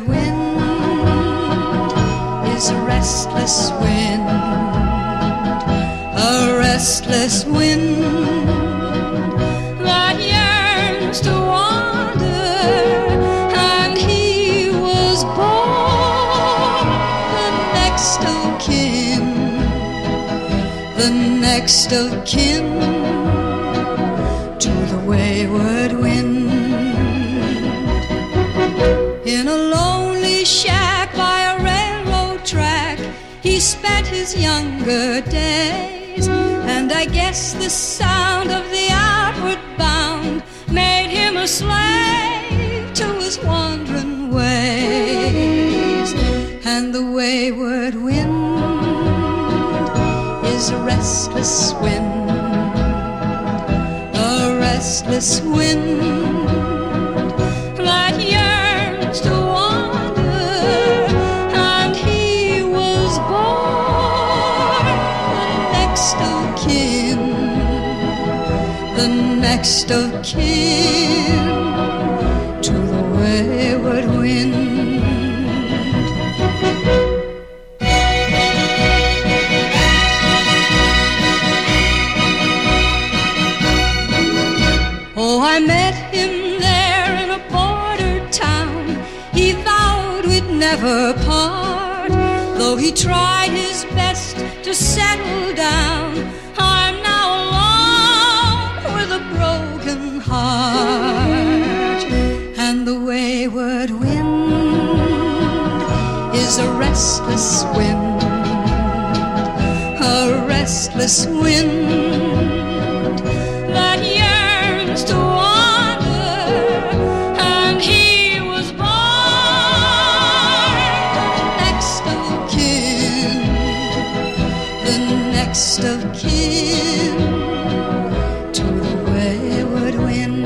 wind is a restless wind, a restless wind that yearns to wander, and he was born the next of kin, the next of kin to the wayward wind. In a lonely shack by a railroad track, he spent his younger days, and I guess the sound of the outward bound made him a slave to his wandering ways. And the wayward wind is a restless wind, a restless wind that yearns to wander, and he was born the next of kin, the next of kin to the wayward wind. Oh, I met him there in a border town. He vowed we'd never part, though he tried his best to settle down. I'm now alone with a broken heart, and the wayward wind is a restless wind, a restless wind that yearns to wander, and he was born the next of kin, the next of kin to the wayward wind,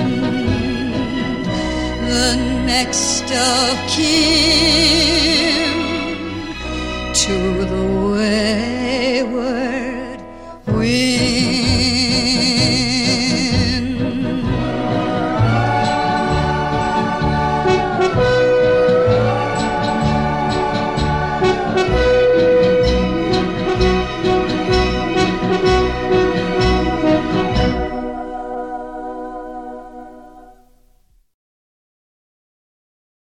the next of kin to the wayward